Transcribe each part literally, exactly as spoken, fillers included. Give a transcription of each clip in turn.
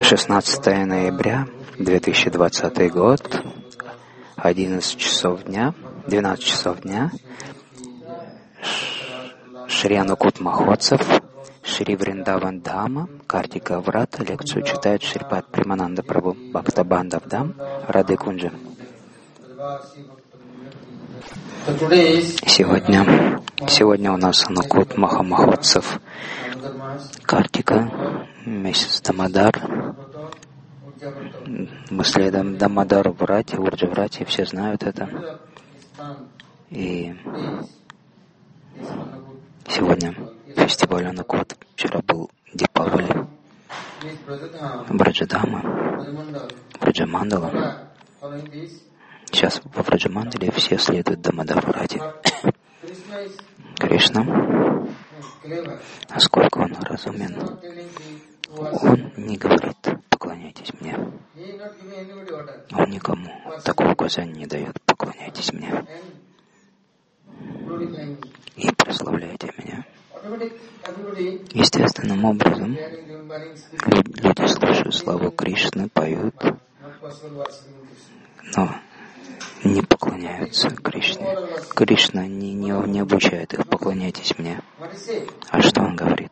шестнадцатое ноября две тысячи двадцатый год, одиннадцать часов дня, двенадцать часов дня, Шри Анукут Махотсав, Шри Вриндаван Дхама, Картика Врата, лекцию читает Шрипад Примананда Прабху Бхактабандав Дам, Рады Кунджа. Сегодня, сегодня у нас Анукут Махамахотсав, Картика, месяц Дамодар. Мы следуем Дамодару Врате, Урджа Врате, все знают это. И сегодня фестиваль Анукут, вчера был Дипавали, Браджадама, Браджамандала. Сейчас во Браджамандале все следуют Дамодару Врате. Кришна, насколько он разумен, он не говорит: поклоняйтесь мне. Он никому такого указания не дает: поклоняйтесь мне и прославляйте меня. Естественным образом люди слушают славу Кришны, поют, но не поклоняются Кришне. Кришна не, не, не обучает их: поклоняйтесь мне. А что он говорит?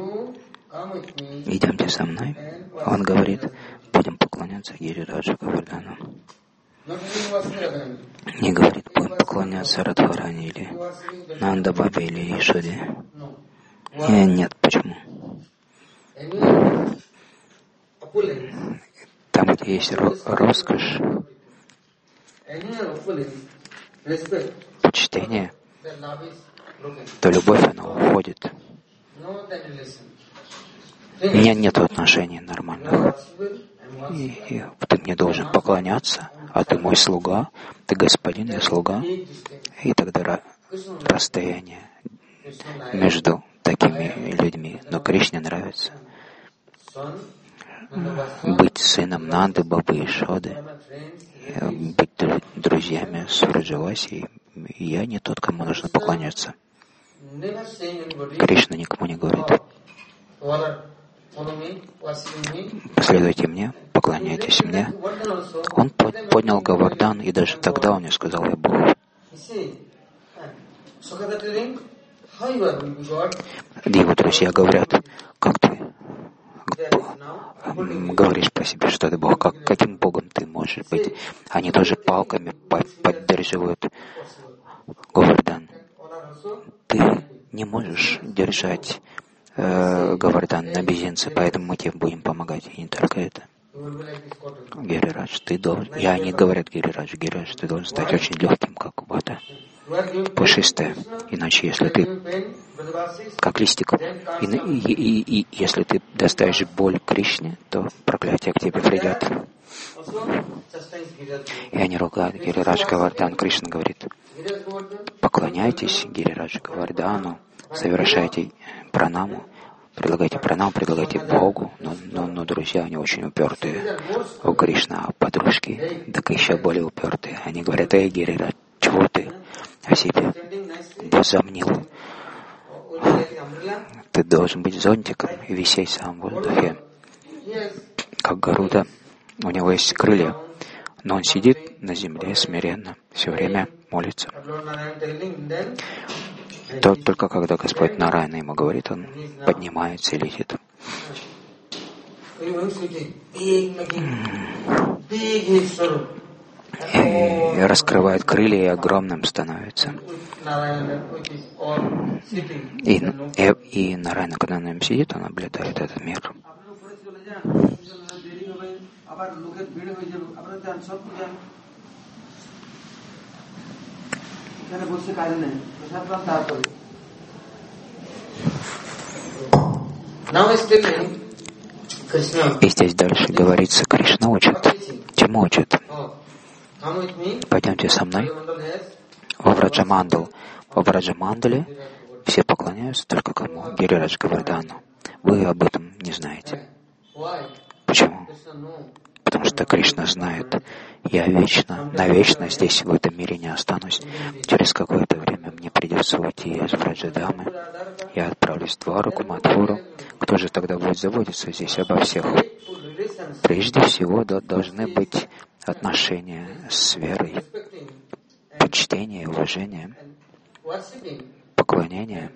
Идемте со мной. Он говорит: будем поклоняться Гирираджу Говардхану. Не говорит: будем поклоняться Радхарани или Нанда Бабе или Ишуде. Нет, нет, почему? Там, где есть роскошь, почтение, то любовь, она уходит. У меня нет отношений нормальных. И, и ты мне должен поклоняться, а ты мой слуга, ты господин и слуга. И тогда расстояние между такими людьми. Но Кришне нравится быть сыном Нанды, Бабы и Шоды, быть друзьями с Враджаваси. Я не тот, кому нужно поклоняться. Кришна никому не говорит: последуйте мне, поклоняйтесь мне. Он поднял Говардан, и даже тогда он не сказал: я Бог. Его друзья говорят: как ты говоришь про себя, что ты Бог? Как, каким Богом ты можешь быть? Они тоже палками поддерживают Говардан. Ты не можешь держать э, Говардан на безинце, поэтому мы тебе будем помогать. И не только это. Гирирадж, ты должен... Я они говорят: Гирирадж, Гирирадж, ты должен стать очень легким, как вода, пушистая. Иначе, если ты как листик, и, и, и, и если ты доставишь боль Кришне, то проклятие к тебе придет. И они ругают Гирирадж Говардан. Кришна говорит: поклоняйтесь Гирирадж Говардану, совершайте пранаму, предлагайте пранаму, предлагайте Богу, но, но, но друзья, они очень упертые. У Кришна подружки, так еще более упертые. Они говорят: эй, Гирирадж, чего ты о себе возомнил? Ты должен быть зонтиком и висеть сам в воздухе, как Гаруда. У него есть крылья, но он сидит на земле смиренно, все время молится. То, только когда Господь Нараяна ему говорит, он поднимается и летит. И раскрывает крылья, и огромным становится. И, и, и Нараяна, когда на нем сидит, он облетает этот мир. И здесь дальше говорится, Кришна учит. Чему учит? Пойдемте со мной во Враджамандал. Во Враджамандале все поклоняются только кому? Гирирадж Говардану. Вы об этом не знаете. Почему? потому что Кришна знает, я вечно, навечно здесь, в этом мире не останусь. Через какое-то время мне придется уйти из Враджадамы. Я отправлюсь в Двараку, Мадхуру. Кто же тогда будет заботиться здесь обо всех? Прежде всего, да, должны быть отношения с верой, почтение, уважение, поклонение.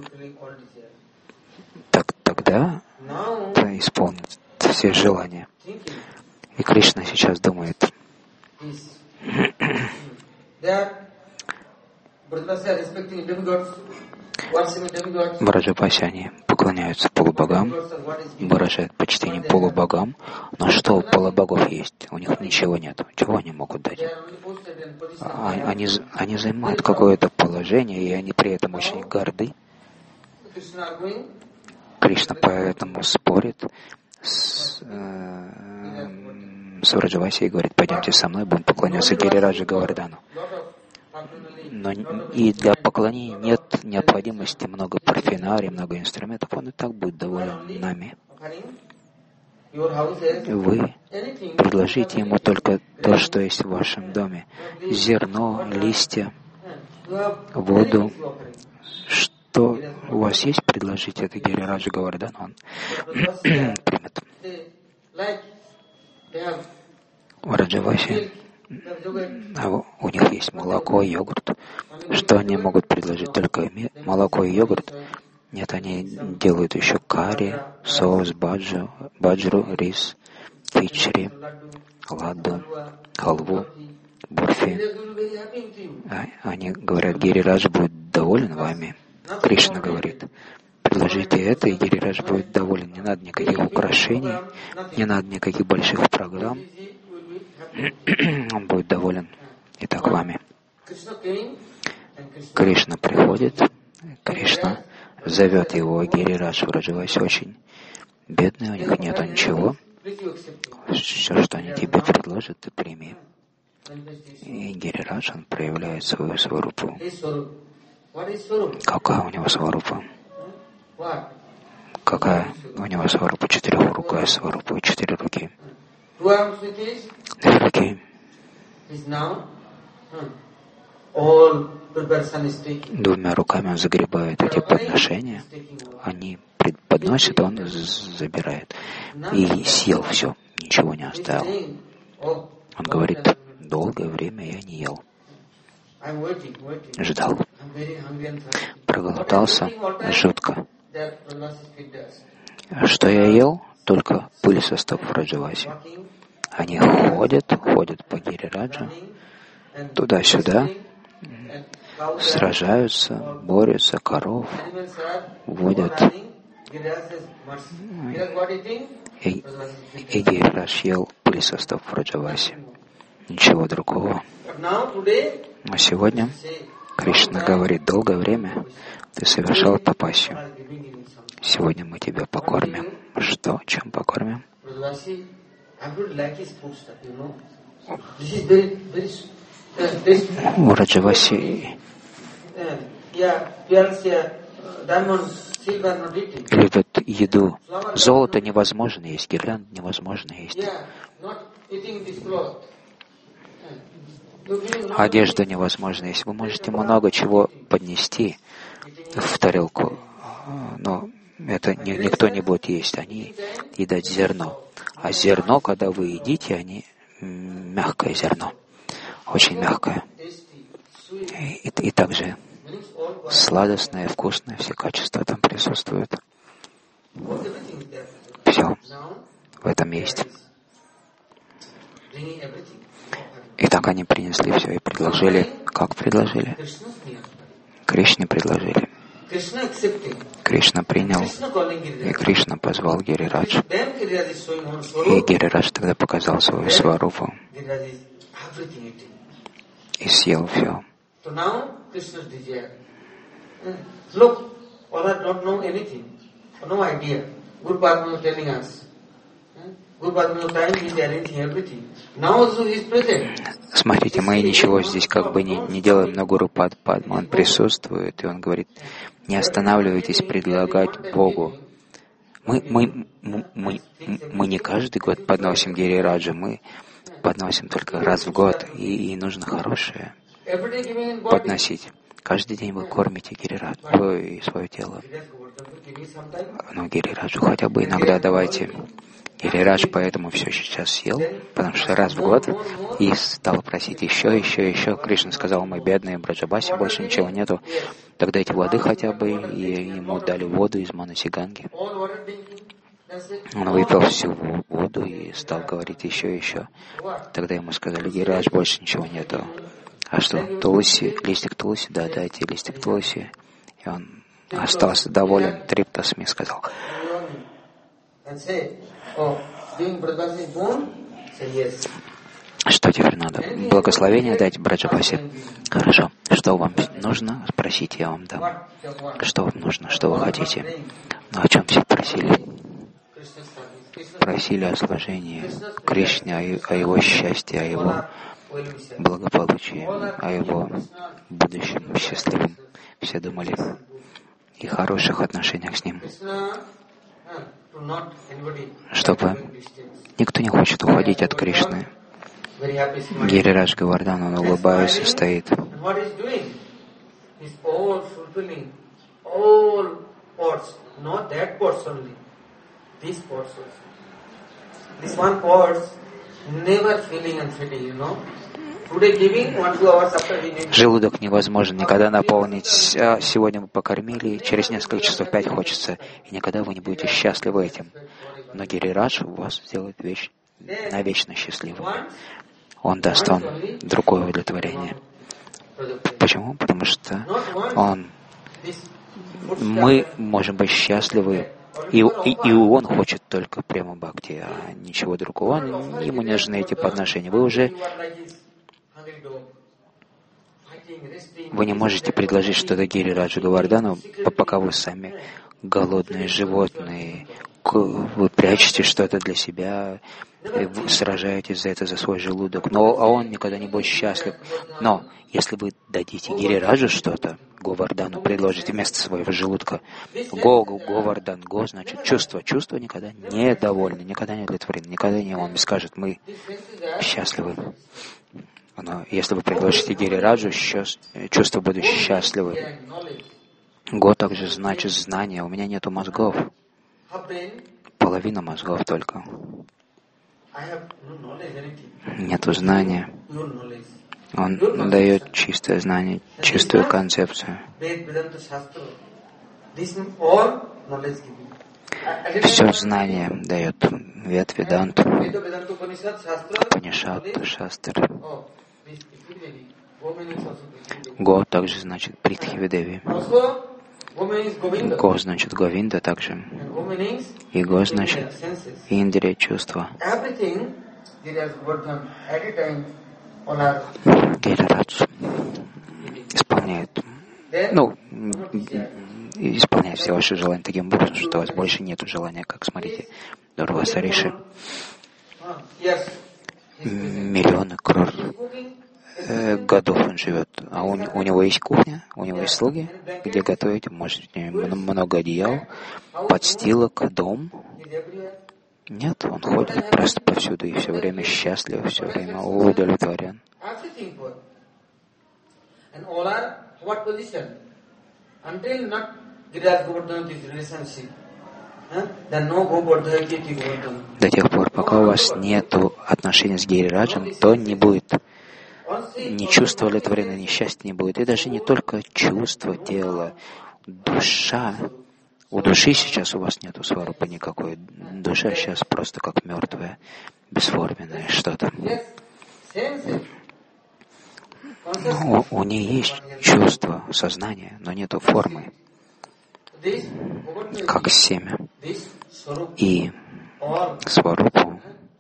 Так, тогда это исполнит все желания. И Кришна сейчас думает, Браджапаси поклоняются полубогам, выражают почтение полубогам, но что у полубогов есть? У них ничего нет. Чего они могут дать? Они, они занимают какое-то положение, и они при этом очень горды. Кришна поэтому спорит с, э, с Враджаваси и говорит, пойдемте со мной, будем поклоняться Гирираджа Говардану. Но и для поклонения нет необходимости много парфенарий, много инструментов. Он и так будет доволен нами. Вы предложите ему только то, что есть в вашем доме. Зерно, листья, воду. Что у вас есть, предложите это Гирираджа Говардану, он примет. Враджаваси, а у них есть молоко, йогурт. Что они могут предложить? Только молоко и йогурт? Нет, они делают еще карри, соус, баджу, баджру, рис, кичри, ладду, халву, бурфи. Они говорят, Гирирадж будет доволен вами. Кришна говорит, предложите это, и Гирирадж будет доволен. Не надо никаких украшений, не надо никаких больших программ. Он будет доволен. Итак, вами. Кришна приходит, Кришна зовет его, Гирирадж Враджаваси очень бедный, у них нету ничего. Все, что они тебе предложат, ты прими. И Гирирадж, он проявляет свою сварупу. Какая у него сварупа? Какая у него сварупа? Четырехрукая сварупа, четыре руки. Две руки. Двумя руками он загребает эти подношения, они подносят, он забирает. И съел все, ничего не оставил. Он говорит, долгое время я не ел. Ждал. Проголодался жутко. Что я ел? Только пыль со стоп Враджаваси. Они ходят, ходят по Гирираджу, туда-сюда, сражаются, борются, коров водят. И, и Гирирадж ел пыль со стоп Враджаваси. Ничего другого. Но сегодня Кришна говорит, долгое время ты совершал тапасию. Сегодня мы тебя покормим. Что? Чем покормим? Враджаваси любят еду. Золото невозможно есть, гирлянд невозможно есть. Одежду невозможно есть. Вы можете много чего поднести в тарелку, но это никто не будет есть. Они едят зерно. А зерно, когда вы едите, они мягкое зерно. Очень мягкое. И, и, и также сладостное, вкусное, все качества там присутствуют. Все в этом есть. И так они принесли все и предложили. Как предложили? Кришне предложили. Кришна принял, и Кришна позвал Гирирадж. И Гирирадж тогда показал свою сварупу и съел все. Смотрите, мы ничего здесь как бы не, не делаем, но Гуру Пад Падма, он присутствует, и он говорит, не останавливайтесь предлагать Богу Мы, мы, мы, мы, мы не каждый год подносим Гирираджу, мы подносим только раз в год, и, и нужно хорошее подносить. Каждый день вы кормите Гирираджу и свое тело. Но Гирираджу хотя бы иногда давайте. Гирирадж поэтому все сейчас съел, потому что раз в год, и стал просить еще, еще, еще. Кришна сказал: мы бедные, Браджабаси, больше ничего нету. Тогда эти воды хотя бы, и ему дали воду из Манасиганги. Он выпил всю воду и стал говорить еще, еще. Тогда ему сказали: Гирирадж, больше ничего нету. А что, тулси, листик тулси? Да, дайте листик тулси. И он остался доволен. Триптасми сказал: что теперь надо? Благословение дать Браджабасе. Хорошо. Что вам нужно? Спросите, я вам дам. Что вам нужно? Что вы хотите? Ну, о чем все просили? Просили о служении Кришне, о его счастье, о его благополучии, о его будущем счастливом. Все думали и хороших отношениях с ним. Чтобы никто не хочет уходить от Кришны. Гирирадж Говардан, он улыбается, стоит. Желудок невозможно никогда наполнить. Сегодня вы покормили, через несколько часов опять хочется, и никогда вы не будете счастливы этим. Но Гирирадж вас сделает вещь, навечно счастливым. Он даст вам другое удовлетворение. Почему? Потому что он, мы можем быть счастливы, и, и, и он хочет только према бхакти, а ничего другого. Он, ему не нужны эти подношения. Вы уже Вы не можете предложить что-то Гирираджу Говардану, пока вы сами голодные животные. Вы прячете что-то для себя, и вы сражаетесь за это, за свой желудок. Но а он никогда не будет счастлив. Но если вы дадите Гирираджу что-то, Говардану предложите вместо своего желудка, Го, Говардан, Го значит чувство. Чувство никогда не довольны, никогда не удовлетворены, никогда не он не скажет: мы счастливы. Но если вы предложите Гирираджу, чувства будут счастливы. Го также значит знание. У меня нету мозгов. Половина мозгов только. Нету знания. Он дает чистое знание, чистую концепцию. Все знание дает Вед, Веданту, Панишат, Шастр. Го также значит Притхивидеви. Го значит Говинда также. И Го значит Индрия, чувства. Гирирадж исполняет, ну, исполняет все ваши желания таким образом, что у вас больше нет желания, как, смотрите, Дурваса Риши. Миллионы крор э, годов он живет, а у, у него есть кухня, у него есть слуги, где готовить, может, много одеял, подстилок, дом. Нет, он ходит просто повсюду и все время счастлив, все время удовлетворен. До тех пор, пока у вас нет отношений с Гирираджем, то не будет ни чувства удовлетворения, ни счастья не будет. И даже не только чувство, тело, душа. У души сейчас у вас нету сварупы никакой. Душа сейчас просто как мертвая, бесформенное что-то. Но у, у нее есть чувство, сознание, но нету формы, как семя. И сварупу,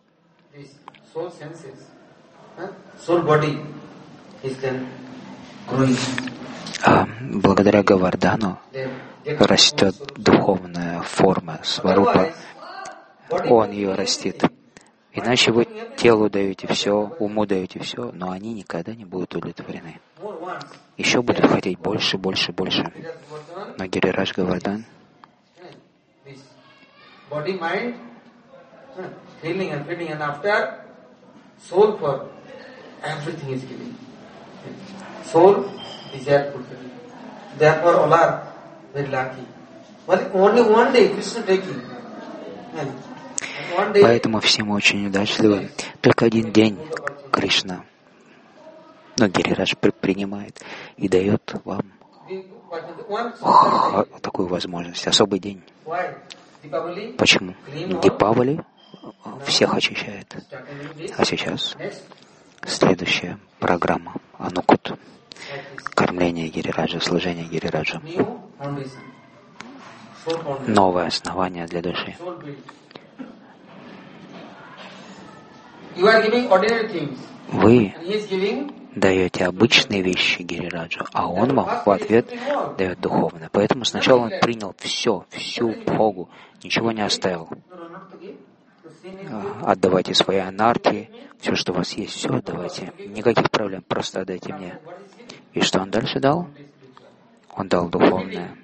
а благодаря Говардану растет духовная форма сварупа. Он ее растит. Иначе вы телу даете все, уму даете все, но они никогда не будут удовлетворены. Еще будут хотеть больше, больше, больше. Но Гирирадж Говардан body, mind, feeling and feeling, and after soul for everything is giving. Soul desire fulfilling. Therefore all are very lucky. But only one day Krishna taking. Поэтому все мы очень удачливы. Только один день Кришна, но Гирирадж принимает и дает вам такую возможность, особый день. Почему? Дипавали всех очищает. А сейчас следующая программа Анукут. Кормление Гирираджа, служение Гирираджа. Новое основание для души. Вы даете обычные вещи Гирираджу, а он вам в ответ дает духовное. Поэтому сначала он принял все, всю бхогу, ничего не оставил. Отдавайте свои анархии, все, что у вас есть, все отдавайте. Никаких проблем, просто отдайте мне. И что он дальше дал? Он дал духовное.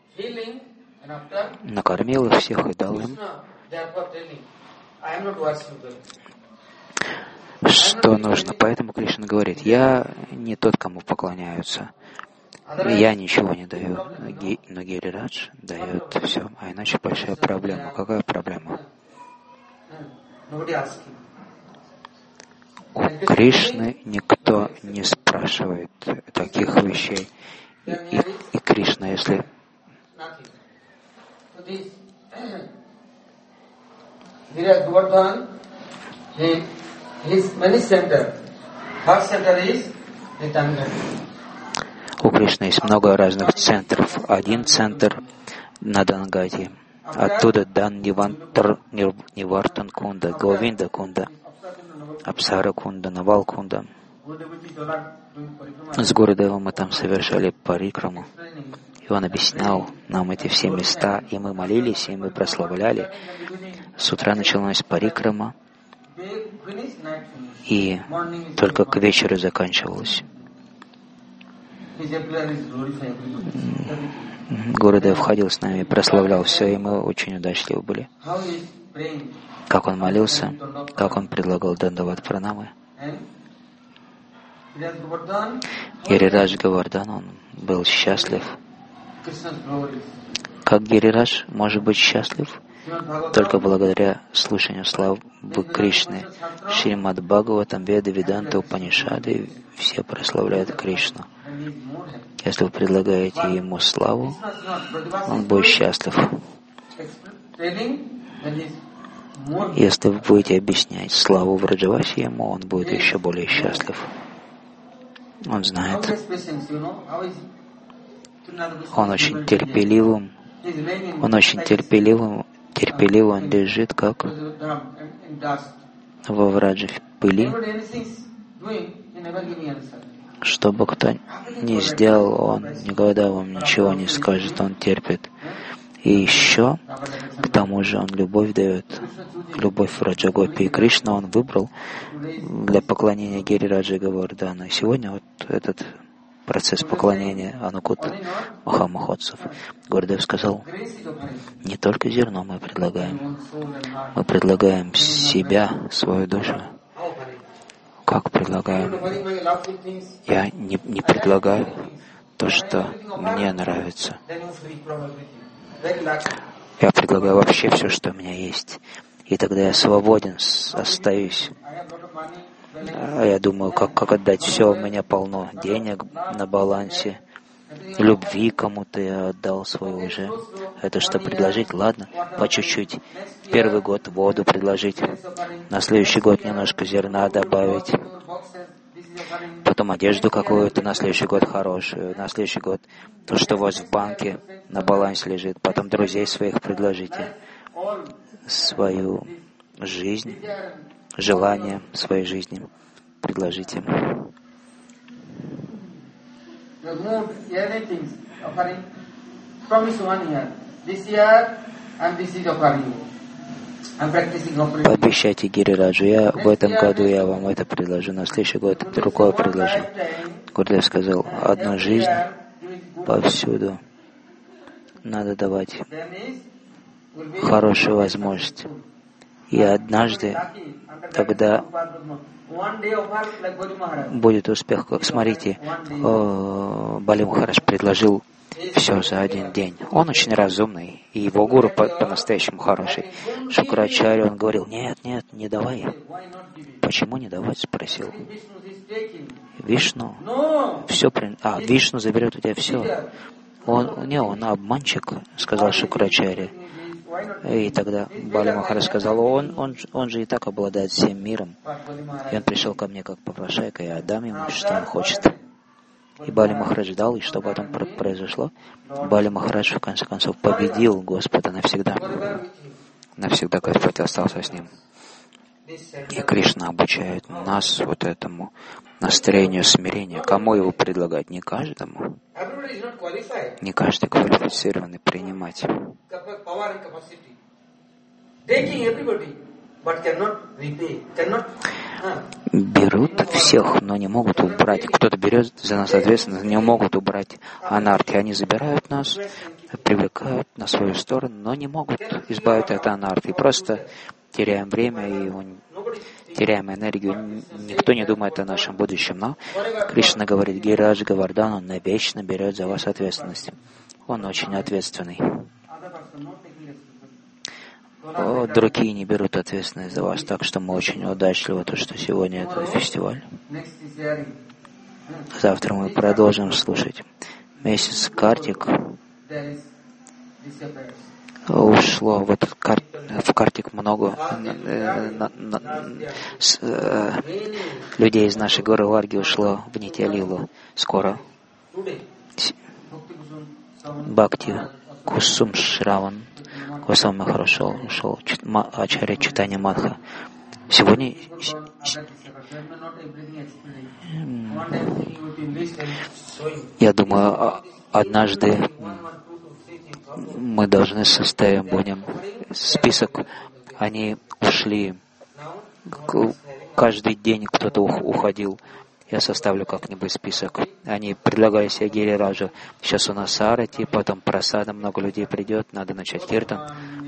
Накормил их всех и дал им. Что нужно? Поэтому Кришна говорит, я не тот, кому поклоняются. Я ничего не даю. Но Гирирадж дает все. А иначе большая проблема. Какая проблема? У Кришны никто не спрашивает таких вещей. И, и, и Кришна, если у Кришны есть много разных центров. Один центр на Дангати. Оттуда Дан Нивантар, Нивартан Кунда, Говинда Кунда, Апсара Кунда, Навал Кунда. С Гурудевом мы там совершали парикраму. И он объяснял нам эти все места, и мы молились, и мы прославляли. С утра началась парикрама, и только к вечеру заканчивалась. Гурудев ходил с нами, прославлял все, и мы очень удачливы были. Как он молился, как он предлагал Дандават Пранамы. Гирирадж Говардан, он был счастлив. Как Гирирадж может быть счастлив? Только благодаря слушанию славы Кришны. Шримад Бхагаватам, Веда, Веданта, Упанишады, все прославляют Кришну. Если вы предлагаете ему славу, он будет счастлив. Если вы будете объяснять славу Враджаваси ему, он будет еще более счастлив. Он знает. Он очень терпеливым. Он очень терпеливым. Терпеливо он лежит, как во враджи в пыли. Что бы кто ни сделал, он никогда вам ничего не скажет, он терпит. И еще, к тому же, он любовь дает, любовь Раджагопи. И Кришна он выбрал для поклонения Гирираджа Говардана. И сегодня вот этот процесс поклонения Анукут Махамахотсов. Гурудев сказал, не только зерно мы предлагаем, мы предлагаем себя, свою душу. Как предлагаем? Я не, не предлагаю то, что мне нравится. Я предлагаю вообще все, что у меня есть. И тогда я свободен, остаюсь. А я думаю, как, как отдать все, у меня полно денег на балансе, любви кому-то я отдал свою уже. Это что, предложить? Ладно, по чуть-чуть. Первый год воду предложить, на следующий год немножко зерна добавить, потом одежду какую-то, на следующий год хорошую, на следующий год то, что у вас в банке на балансе лежит, потом друзей своих предложите, свою жизнь, желание своей жизни предложите. Пообещайте Гирираджу, я в этом году я вам это предложу, на следующий год другое предложу. Гурудев сказал, одну жизнь повсюду надо давать. хорошую возможность. И однажды, когда будет успех, как смотрите, Бали Махарадж предложил все за один день. Он очень разумный, и его гуру по- по-настоящему хороший. Шукрачарья, он говорил, нет, нет, не давай. Почему не давать, спросил. Вишну, все, а, Вишну заберет у тебя все. Он, не, он обманщик, сказал Шукрачарья. И тогда Бали Махарадж сказал, он, он, он же и так обладает всем миром. И он пришел ко мне как попрошайка, я отдам ему, что он хочет. И Бали Махарадж дал, и что потом произошло? Бали Махарадж в конце концов победил Господа навсегда. Навсегда Господь остался с ним. И Кришна обучает нас вот этому настроению смирения. Кому его предлагать? Не каждому. Не каждый квалифицированный принимать. Берут всех, но не могут убрать. Кто-то берет за нас ответственность, не могут убрать анархи. Они забирают нас, привлекают на свою сторону, но не могут избавить от анархии. Просто теряем время и теряем энергию. Никто не думает о нашем будущем. Но Кришна говорит, Гирирадж Говардхан, он навечно берет за вас ответственность. Он очень ответственный. О, другие не берут ответственность за вас, так что мы очень удачливы, то, что сегодня это фестиваль. Завтра мы продолжим слушать. Месяц Картик ушло, в этот кар... в Картик много э, на, на, с, э, людей из нашей горы Варги ушло в Нитья-лилу. Скоро Бхакти Кусум Шраван Госвами хорошо ушел, Ачарья Чайтанья Мадха. Сегодня я думаю, однажды мы должны составить будем список. Они ушли, каждый день кто-то уходил. Я составлю как-нибудь список. Они предлагали себе Гирираджу. Сейчас у нас Арати, потом Прасада, много людей придет, надо начать киртан.